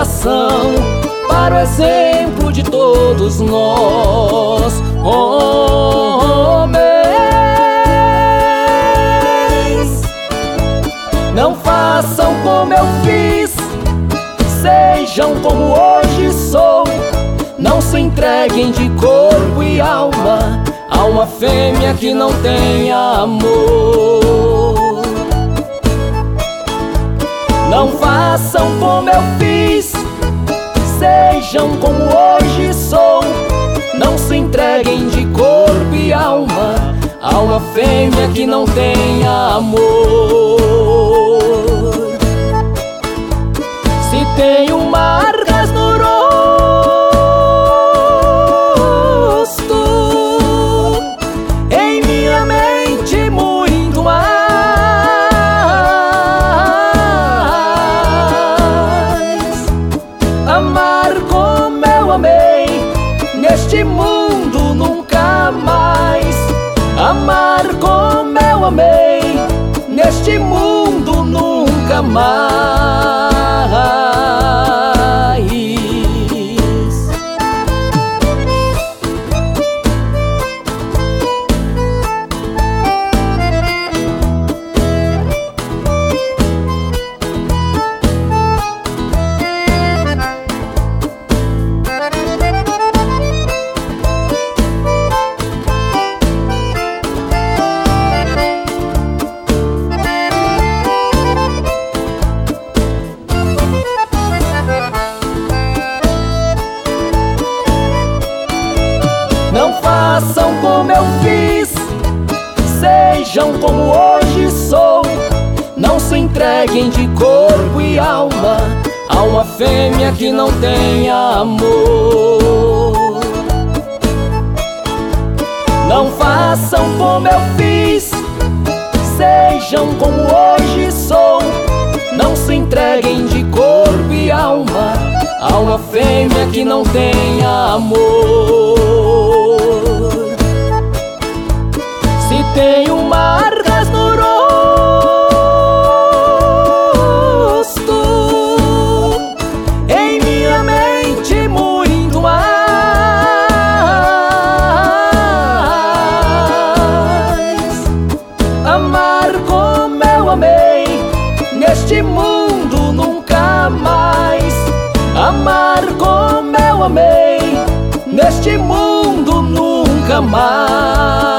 coração, para o exemplo de todos nós, homens. Não façam como eu fiz, sejam como hoje sou. Não se entreguem de corpo e alma a uma fêmea que não tenha amor. Não façam como eu fiz, sejam como hoje sou. Não se entreguem de corpo e alma a uma fêmea que não tenha amor. Se tenho marcas no rosto, em minha mente muito mais. Amar como eu amei, neste mundo nunca mais. Amar como eu amei, neste mundo nunca mais. Não façam como eu fiz, sejam como hoje sou. Não se entreguem de corpo e alma a uma fêmea que não tenha amor. Não façam como eu fiz, sejam como hoje sou. Não se entreguem de corpo e alma a uma fêmea que não tenha amor. Se tenho marcas no rosto, em minha mente muito mais. Amar como eu amei, neste mundo nunca mais. Amar como eu amei, neste mundo nunca mais.